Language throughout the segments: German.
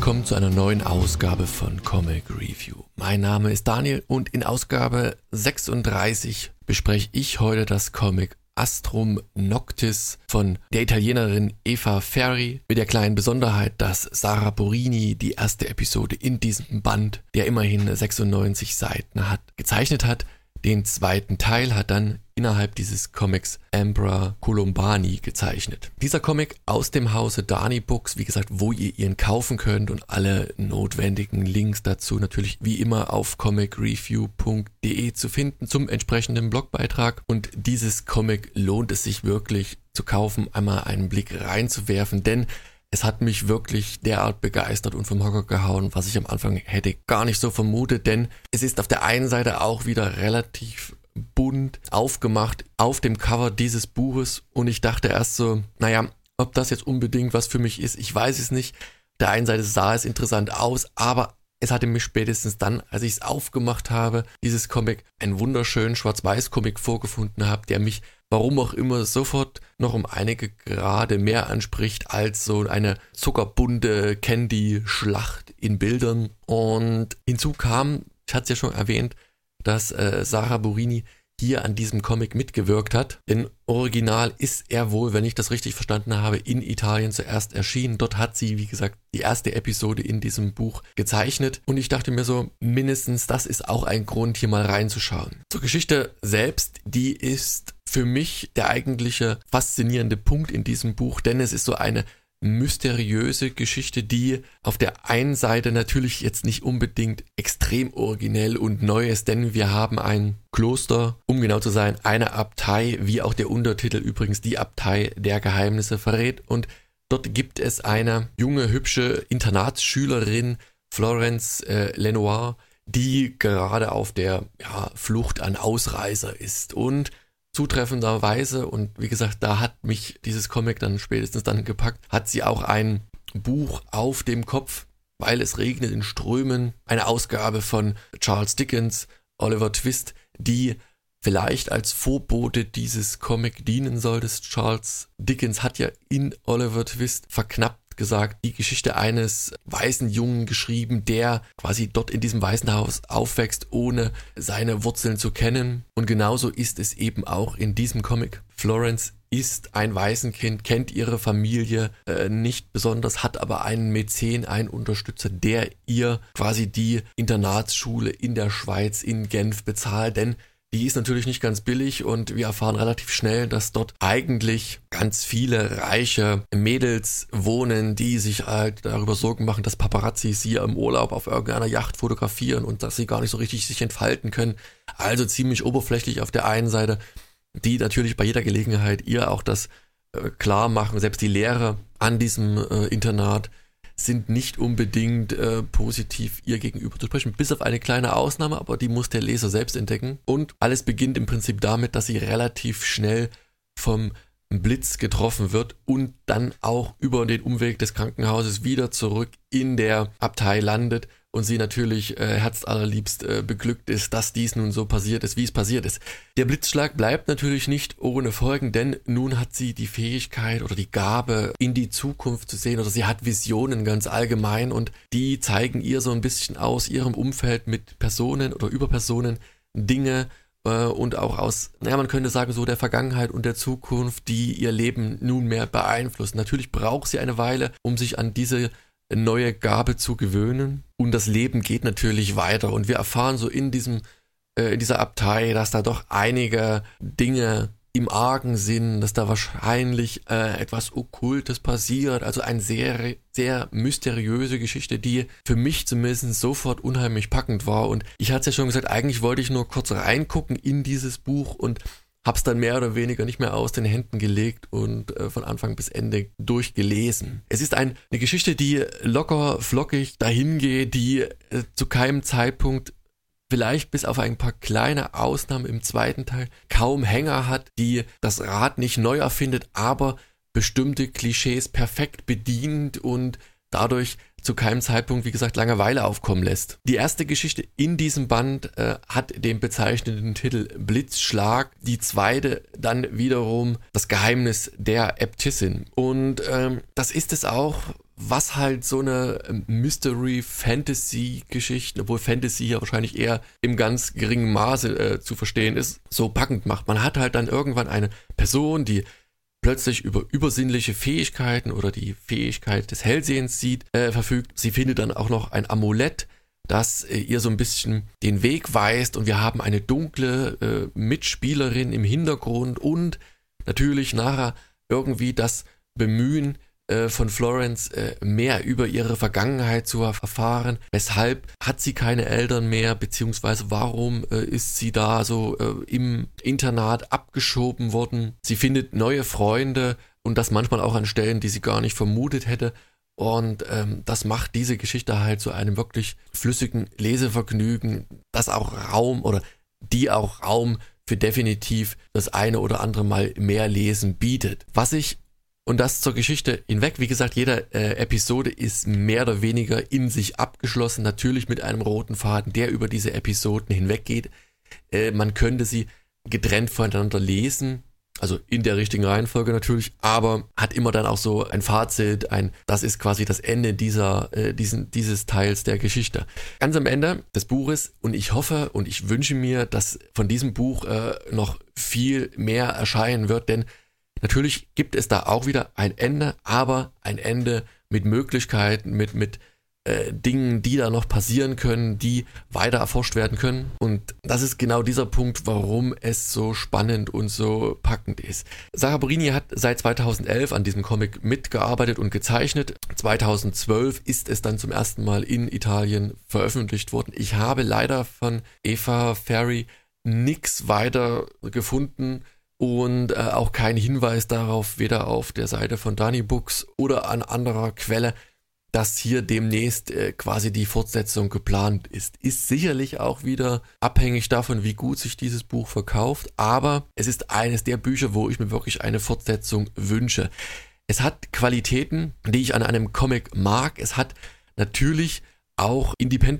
willkommen zu einer neuen Ausgabe von Comic Review. Mein Name ist Daniel und in Ausgabe 36 bespreche ich heute das Comic Astrum Noctis von der Italienerin Eva Ferri mit der kleinen Besonderheit, dass Sara Borini die erste Episode in diesem Band, der immerhin 96 Seiten hat, gezeichnet hat. Den zweiten Teil hat dann innerhalb dieses Comics Ambra Colombani gezeichnet. Dieser Comic aus dem Hause Dani Books, wie gesagt, wo ihr ihn kaufen könnt und alle notwendigen Links dazu natürlich wie immer auf comicreview.de zu finden zum entsprechenden Blogbeitrag. Und dieses Comic lohnt es sich wirklich zu kaufen, einmal einen Blick reinzuwerfen, denn es hat mich wirklich derart begeistert und vom Hocker gehauen, was ich am Anfang hätte gar nicht so vermutet, denn es ist auf der einen Seite auch wieder relativ bunt aufgemacht auf dem Cover dieses Buches und ich dachte erst so, naja, ob das jetzt unbedingt was für mich ist, ich weiß es nicht. Auf der einen Seite sah es interessant aus, aber es hatte mich spätestens dann, als ich es aufgemacht habe, dieses Comic, einen wunderschönen Schwarz-Weiß-Comic vorgefunden habe, der mich, warum auch immer, sofort noch um einige Grade mehr anspricht als so eine zuckerbunte Candy-Schlacht in Bildern. Und hinzu kam, ich hatte es ja schon erwähnt, dass Sara Borini hier an diesem Comic mitgewirkt hat. Denn original ist er wohl, wenn ich das richtig verstanden habe, in Italien zuerst erschienen. Dort hat sie, wie gesagt, die erste Episode in diesem Buch gezeichnet. Und ich dachte mir so, mindestens das ist auch ein Grund, hier mal reinzuschauen. Zur Geschichte selbst, die ist für mich der eigentliche faszinierende Punkt in diesem Buch, denn es ist so eine mysteriöse Geschichte, die auf der einen Seite natürlich jetzt nicht unbedingt extrem originell und neu ist, denn wir haben ein Kloster, um genau zu sein, eine Abtei, wie auch der Untertitel übrigens die Abtei der Geheimnisse verrät, und dort gibt es eine junge, hübsche Internatsschülerin, Florence Lenoir, die gerade auf der Flucht an Ausreißer ist und zutreffenderweise, und wie gesagt, da hat mich dieses Comic dann spätestens dann gepackt, hat sie auch ein Buch auf dem Kopf, weil es regnet in Strömen, eine Ausgabe von Charles Dickens, Oliver Twist, die vielleicht als Vorbote dieses Comic dienen soll. Charles Dickens hat ja in Oliver Twist verknappt gesagt, die Geschichte eines weißen Jungen geschrieben, der quasi dort in diesem Waisenhaus aufwächst, ohne seine Wurzeln zu kennen. Und genauso ist es eben auch in diesem Comic. Florence ist ein Waisenkind, kennt ihre Familie nicht besonders, hat aber einen Mäzen, einen Unterstützer, der ihr quasi die Internatsschule in der Schweiz, in Genf bezahlt, denn die ist natürlich nicht ganz billig und wir erfahren relativ schnell, dass dort eigentlich ganz viele reiche Mädels wohnen, die sich halt darüber Sorgen machen, dass Paparazzi sie im Urlaub auf irgendeiner Yacht fotografieren und dass sie gar nicht so richtig sich entfalten können. Also ziemlich oberflächlich auf der einen Seite, die natürlich bei jeder Gelegenheit ihr auch das klar machen. Selbst die Lehrer an diesem Internat sind nicht unbedingt positiv ihr gegenüber zu sprechen, bis auf eine kleine Ausnahme, aber die muss der Leser selbst entdecken. Und alles beginnt im Prinzip damit, dass sie relativ schnell vom Blitz getroffen wird und dann auch über den Umweg des Krankenhauses wieder zurück in der Abtei landet und sie natürlich herzallerliebst beglückt ist, dass dies nun so passiert ist, wie es passiert ist. Der Blitzschlag bleibt natürlich nicht ohne Folgen, denn nun hat sie die Fähigkeit oder die Gabe, in die Zukunft zu sehen, oder sie hat Visionen ganz allgemein und die zeigen ihr so ein bisschen aus ihrem Umfeld mit Personen oder über Personen Dinge und auch aus, man könnte sagen, so der Vergangenheit und der Zukunft, die ihr Leben nunmehr beeinflussen. Natürlich braucht sie eine Weile, um sich an diese neue Gabe zu gewöhnen, und das Leben geht natürlich weiter und wir erfahren so in dieser Abtei, dass da doch einige Dinge im Argen sind, dass da wahrscheinlich etwas Okkultes passiert, also eine sehr, sehr mysteriöse Geschichte, die für mich zumindest sofort unheimlich packend war, und ich hatte es ja schon gesagt, eigentlich wollte ich nur kurz reingucken in dieses Buch und hab's dann mehr oder weniger nicht mehr aus den Händen gelegt und von Anfang bis Ende durchgelesen. Es ist eine Geschichte, die locker, flockig dahin geht, die zu keinem Zeitpunkt, vielleicht bis auf ein paar kleine Ausnahmen im zweiten Teil, kaum Hänger hat, die das Rad nicht neu erfindet, aber bestimmte Klischees perfekt bedient und dadurch zu keinem Zeitpunkt, wie gesagt, Langeweile aufkommen lässt. Die erste Geschichte in diesem Band hat den bezeichnenden Titel Blitzschlag, die zweite dann wiederum das Geheimnis der Äbtissin. Und das ist es auch, was halt so eine Mystery-Fantasy-Geschichte, obwohl Fantasy ja wahrscheinlich eher im ganz geringen Maße zu verstehen ist, so packend macht. Man hat halt dann irgendwann eine Person, die plötzlich über übersinnliche Fähigkeiten oder die Fähigkeit des Hellsehens verfügt. Sie findet dann auch noch ein Amulett, das ihr so ein bisschen den Weg weist, und wir haben eine dunkle Mitspielerin im Hintergrund und natürlich nachher irgendwie das Bemühen von Florence mehr über ihre Vergangenheit zu erfahren. Weshalb hat sie keine Eltern mehr, beziehungsweise warum ist sie da so im Internat abgeschoben worden? Sie findet neue Freunde und das manchmal auch an Stellen, die sie gar nicht vermutet hätte. Und das macht diese Geschichte halt zu einem wirklich flüssigen Lesevergnügen, das auch Raum für definitiv das eine oder andere Mal mehr Lesen bietet. Und das zur Geschichte hinweg, wie gesagt, jede Episode ist mehr oder weniger in sich abgeschlossen, natürlich mit einem roten Faden, der über diese Episoden hinweggeht. Man könnte sie getrennt voneinander lesen, also in der richtigen Reihenfolge natürlich, aber hat immer dann auch so ein Fazit, das ist quasi das Ende dieses Teils der Geschichte. Ganz am Ende des Buches, und ich hoffe und ich wünsche mir, dass von diesem Buch noch viel mehr erscheinen wird, denn natürlich gibt es da auch wieder ein Ende, aber ein Ende mit Möglichkeiten, mit Dingen, die da noch passieren können, die weiter erforscht werden können. Und das ist genau dieser Punkt, warum es so spannend und so packend ist. Sara Borini hat seit 2011 an diesem Comic mitgearbeitet und gezeichnet. 2012 ist es dann zum ersten Mal in Italien veröffentlicht worden. Ich habe leider von Eva Ferry nichts weiter gefunden und auch keinen Hinweis darauf, weder auf der Seite von Dani Books oder an anderer Quelle, dass hier demnächst quasi die Fortsetzung geplant ist. Ist sicherlich auch wieder abhängig davon, wie gut sich dieses Buch verkauft, aber es ist eines der Bücher, wo ich mir wirklich eine Fortsetzung wünsche. Es hat Qualitäten, die ich an einem Comic mag. Es hat natürlich auch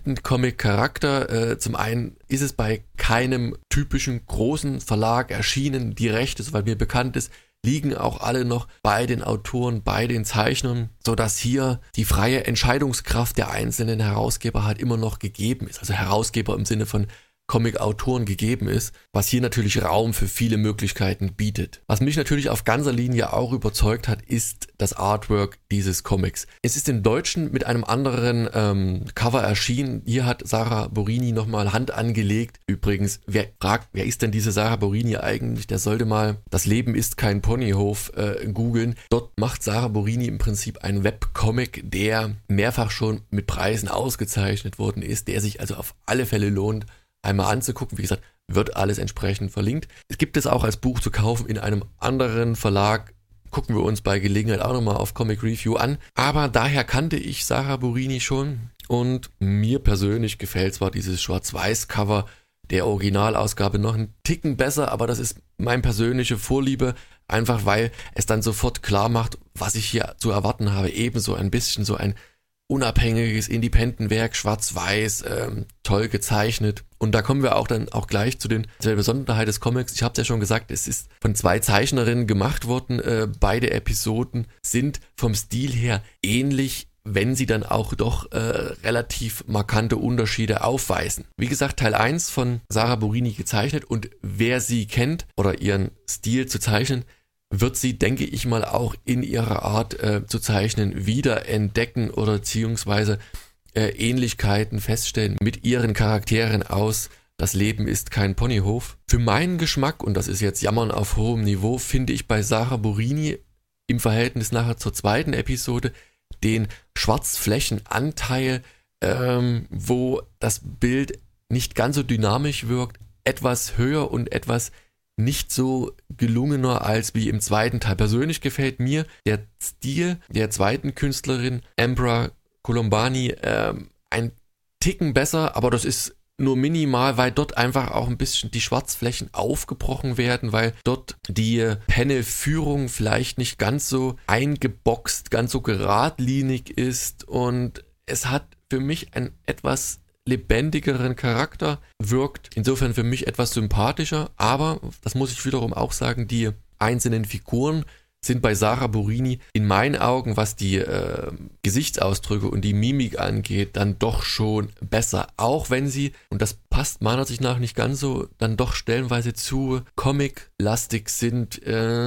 Independent-Comic-Charakter. Zum einen ist es bei keinem typischen großen Verlag erschienen. Die Rechte, soweit mir bekannt ist, liegen auch alle noch bei den Autoren, bei den Zeichnern, sodass hier die freie Entscheidungskraft der einzelnen Herausgeber halt immer noch gegeben ist. Also Herausgeber im Sinne von Comic-Autoren gegeben ist, was hier natürlich Raum für viele Möglichkeiten bietet. Was mich natürlich auf ganzer Linie auch überzeugt hat, ist das Artwork dieses Comics. Es ist im Deutschen mit einem anderen Cover erschienen. Hier hat Sara Borini nochmal Hand angelegt. Übrigens, wer fragt, wer ist denn diese Sara Borini eigentlich? Der sollte mal "Das Leben ist kein Ponyhof" googeln. Dort macht Sara Borini im Prinzip einen Webcomic, der mehrfach schon mit Preisen ausgezeichnet worden ist, der sich also auf alle Fälle lohnt, einmal anzugucken. Wie gesagt, wird alles entsprechend verlinkt. Es gibt es auch als Buch zu kaufen in einem anderen Verlag. Gucken wir uns bei Gelegenheit auch nochmal auf Comic Review an. Aber daher kannte ich Sara Borini schon und mir persönlich gefällt zwar dieses Schwarz-Weiß-Cover der Originalausgabe noch einen Ticken besser, aber das ist meine persönliche Vorliebe, einfach weil es dann sofort klar macht, was ich hier zu erwarten habe. Ebenso ein bisschen so ein unabhängiges Independent-Werk, schwarz-weiß, toll gezeichnet. Und da kommen wir auch dann auch gleich zu der Besonderheit des Comics. Ich habe es ja schon gesagt, es ist von 2 Zeichnerinnen gemacht worden. Beide Episoden sind vom Stil her ähnlich, wenn sie dann auch doch relativ markante Unterschiede aufweisen. Wie gesagt, Teil 1 von Sara Borini gezeichnet, und wer sie kennt oder ihren Stil zu zeichnen, wird sie, denke ich mal, auch in ihrer Art zu zeichnen wieder entdecken oder beziehungsweise Ähnlichkeiten feststellen mit ihren Charakteren aus "Das Leben ist kein Ponyhof". Für meinen Geschmack, und das ist jetzt Jammern auf hohem Niveau, finde ich bei Sara Borini im Verhältnis nachher zur 2. Episode den Schwarzflächenanteil, wo das Bild nicht ganz so dynamisch wirkt, etwas höher und etwas nicht so gelungener als wie im 2. Teil. Persönlich gefällt mir der Stil der 2. Künstlerin, Ambra Colombani, ein Ticken besser, aber das ist nur minimal, weil dort einfach auch ein bisschen die Schwarzflächen aufgebrochen werden, weil dort die Panelführung vielleicht nicht ganz so eingeboxt, ganz so geradlinig ist, und es hat für mich einen etwas lebendigeren Charakter, wirkt insofern für mich etwas sympathischer, aber, das muss ich wiederum auch sagen, die einzelnen Figuren sind bei Sarah Burini in meinen Augen, was die Gesichtsausdrücke und die Mimik angeht, dann doch schon besser. Auch wenn sie, und das passt meiner Ansicht nach nicht ganz so, dann doch stellenweise zu comic-lastig sind,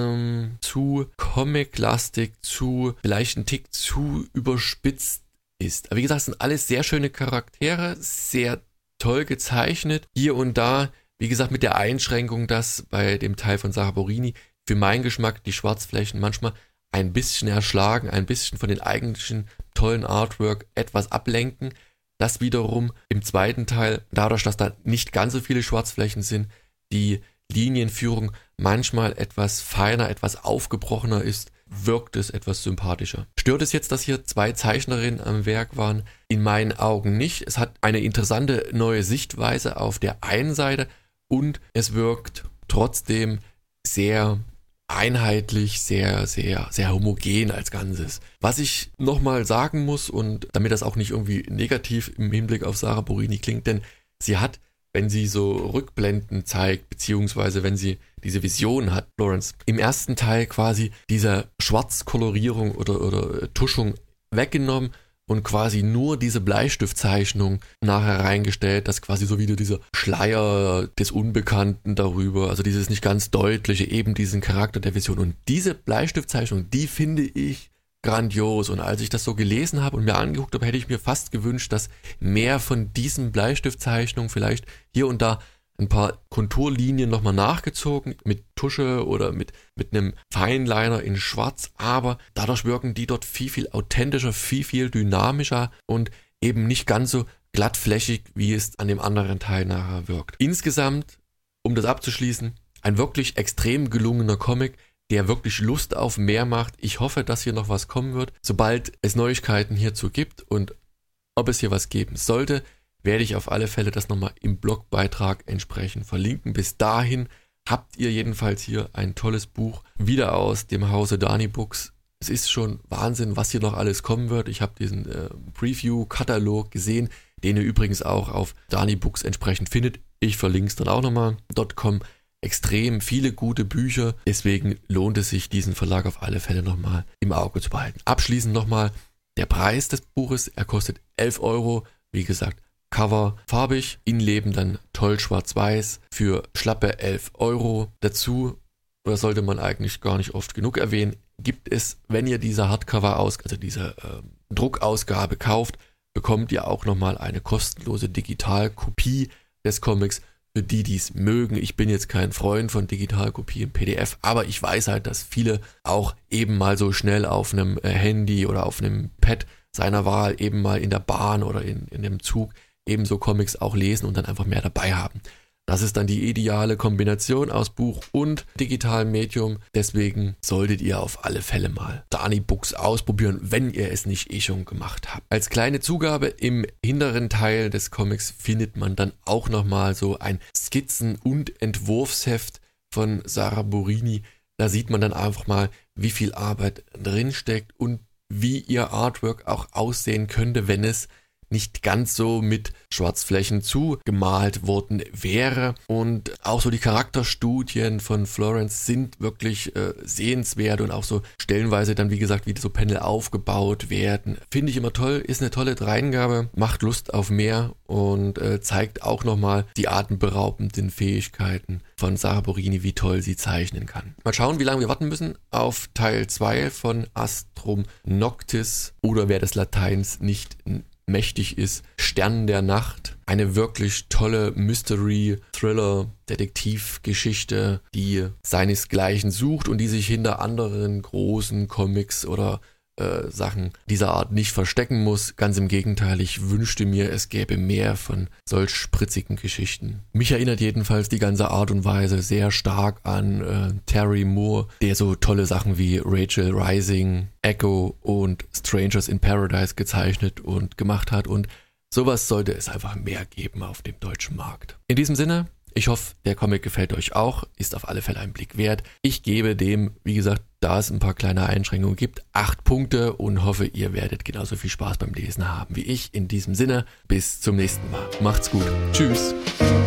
vielleicht ein Tick zu überspitzt ist. Aber wie gesagt, es sind alles sehr schöne Charaktere, sehr toll gezeichnet. Hier und da, wie gesagt, mit der Einschränkung, dass bei dem Teil von Sarah Burini für meinen Geschmack die Schwarzflächen manchmal ein bisschen erschlagen, ein bisschen von den eigentlichen tollen Artwork etwas ablenken. Das wiederum im zweiten Teil, dadurch, dass da nicht ganz so viele Schwarzflächen sind, die Linienführung manchmal etwas feiner, etwas aufgebrochener ist, wirkt es etwas sympathischer. Stört es jetzt, dass hier 2 Zeichnerinnen am Werk waren? In meinen Augen nicht. Es hat eine interessante neue Sichtweise auf der einen Seite und es wirkt trotzdem sehr einheitlich, sehr, sehr, sehr homogen als Ganzes. Was ich nochmal sagen muss, und damit das auch nicht irgendwie negativ im Hinblick auf Sarah Burini klingt, denn sie hat, wenn sie so Rückblenden zeigt, beziehungsweise wenn sie diese Vision hat, Florence, im ersten Teil quasi diese Schwarzkolorierung oder Tuschung weggenommen und quasi nur diese Bleistiftzeichnung nachher reingestellt, dass quasi so wieder dieser Schleier des Unbekannten darüber, also dieses nicht ganz deutliche, eben diesen Charakter der Vision. Und diese Bleistiftzeichnung, die finde ich grandios. Und als ich das so gelesen habe und mir angeguckt habe, hätte ich mir fast gewünscht, dass mehr von diesen Bleistiftzeichnungen vielleicht hier und da ein paar Konturlinien nochmal nachgezogen mit Tusche oder mit einem Feinliner in Schwarz, aber dadurch wirken die dort viel, viel authentischer, viel, viel dynamischer und eben nicht ganz so glattflächig, wie es an dem anderen Teil nachher wirkt. Insgesamt, um das abzuschließen, ein wirklich extrem gelungener Comic, der wirklich Lust auf mehr macht. Ich hoffe, dass hier noch was kommen wird. Sobald es Neuigkeiten hierzu gibt und ob es hier was geben sollte, werde ich auf alle Fälle das nochmal im Blogbeitrag entsprechend verlinken. Bis dahin habt ihr jedenfalls hier ein tolles Buch wieder aus dem Hause Dani Books. Es ist schon Wahnsinn, was hier noch alles kommen wird. Ich habe diesen Preview-Katalog gesehen, den ihr übrigens auch auf Dani Books entsprechend findet. Ich verlinke es dann auch nochmal. .com. Extrem viele gute Bücher. Deswegen lohnt es sich, diesen Verlag auf alle Fälle nochmal im Auge zu behalten. Abschließend nochmal der Preis des Buches. Er kostet 11 Euro. Wie gesagt, Cover farbig, Innenleben dann toll schwarz-weiß für schlappe 11 Euro. Dazu, das sollte man eigentlich gar nicht oft genug erwähnen, gibt es, wenn ihr diese diese Druckausgabe kauft, bekommt ihr auch nochmal eine kostenlose Digitalkopie des Comics für die, die es mögen. Ich bin jetzt kein Freund von Digitalkopien PDF, aber ich weiß halt, dass viele auch eben mal so schnell auf einem Handy oder auf einem Pad seiner Wahl eben mal in der Bahn oder in dem Zug ebenso Comics auch lesen und dann einfach mehr dabei haben. Das ist dann die ideale Kombination aus Buch und digitalem Medium. Deswegen solltet ihr auf alle Fälle mal Dani Books ausprobieren, wenn ihr es nicht schon gemacht habt. Als kleine Zugabe im hinteren Teil des Comics findet man dann auch nochmal so ein Skizzen- und Entwurfsheft von Sarah Burini. Da sieht man dann einfach mal, wie viel Arbeit drinsteckt und wie ihr Artwork auch aussehen könnte, wenn es nicht ganz so mit Schwarzflächen zugemalt worden wäre. Und auch so die Charakterstudien von Florence sind wirklich sehenswert und auch so stellenweise dann, wie gesagt, wie so Panel aufgebaut werden. Finde ich immer toll, ist eine tolle Dreingabe, macht Lust auf mehr und zeigt auch nochmal die atemberaubenden Fähigkeiten von Sarah Burini, wie toll sie zeichnen kann. Mal schauen, wie lange wir warten müssen auf Teil 2 von Astrum Noctis oder wer des Lateins nicht mächtig ist, Stern der Nacht. Eine wirklich tolle Mystery-Thriller-Detektivgeschichte, die seinesgleichen sucht und die sich hinter anderen großen Comics oder Sachen dieser Art nicht verstecken muss. Ganz im Gegenteil, ich wünschte mir, es gäbe mehr von solch spritzigen Geschichten. Mich erinnert jedenfalls die ganze Art und Weise sehr stark an Terry Moore, der so tolle Sachen wie Rachel Rising, Echo und Strangers in Paradise gezeichnet und gemacht hat, und sowas sollte es einfach mehr geben auf dem deutschen Markt. In diesem Sinne, ich hoffe, der Comic gefällt euch auch, ist auf alle Fälle ein Blick wert. Ich gebe dem, wie gesagt, da es ein paar kleine Einschränkungen gibt, 8 Punkte und hoffe, ihr werdet genauso viel Spaß beim Lesen haben wie ich. In diesem Sinne, bis zum nächsten Mal. Macht's gut. Tschüss.